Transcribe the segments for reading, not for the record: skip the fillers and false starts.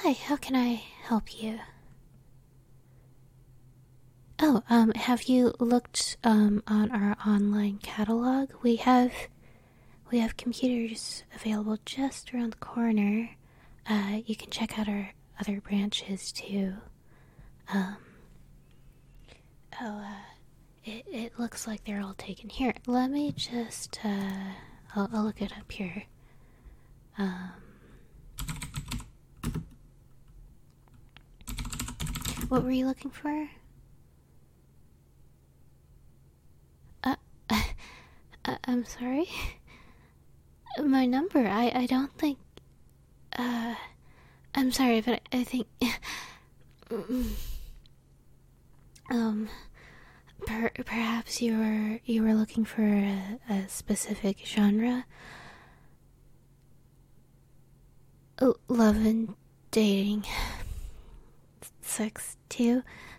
Hi, how can I help you? Oh, have you looked, on our online catalog? We have computers available just around the corner. You can check out our other branches, too. Um, it looks like they're all taken. Here, let me just, I'll look it up here. What were you looking for? Uh, I'm sorry? My number, I don't think, I'm sorry, but I think, perhaps you were looking for a specific genre? Love and dating. Sex, too?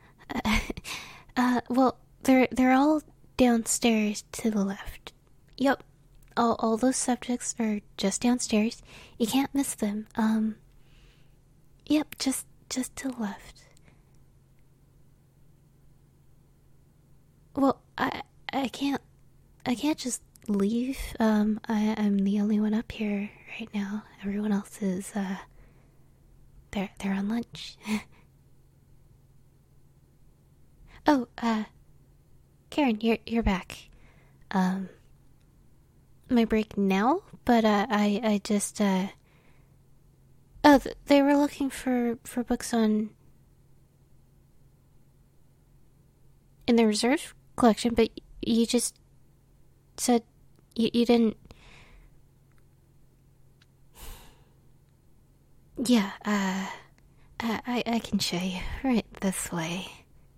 Well, they're all downstairs to the left. Yup. All those subjects are just downstairs. You can't miss them. Yep, just to the left. Well, I can't just leave. I'm the only one up here right now. Everyone else is, they're on lunch. Oh, Karen, you're back. My break now? But, I just, oh, they were looking for books on... in the reserve collection, but you just said you didn't... Yeah, I can show you. Right this way.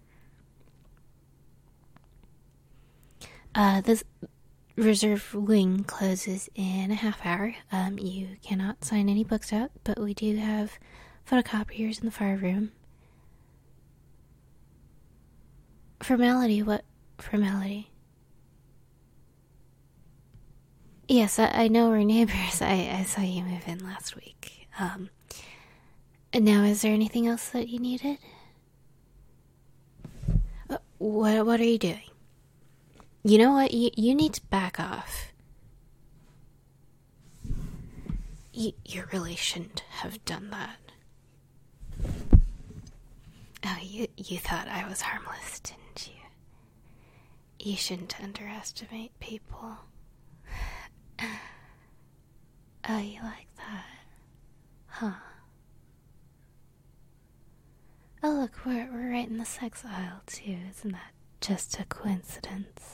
This reserve wing closes in a half hour. You cannot sign any books out, but we do have photocopiers in the fire room. Formality? What formality? Yes, I know we're neighbors. I saw you move in last week. And now, is there anything else that you needed? What are you doing? You know what? You need to back off. You really shouldn't have done that. Oh, you thought I was harmless, didn't you? You shouldn't underestimate people. Oh, you like that? Huh. Oh, look, we're right in the sex aisle, too. Isn't that just a coincidence?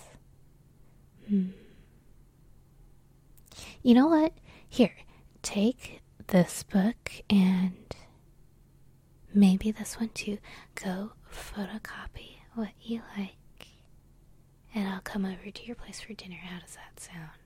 You know what? Here, take this book and maybe this one too. Go photocopy what you like, and I'll come over to your place for dinner. How does that sound?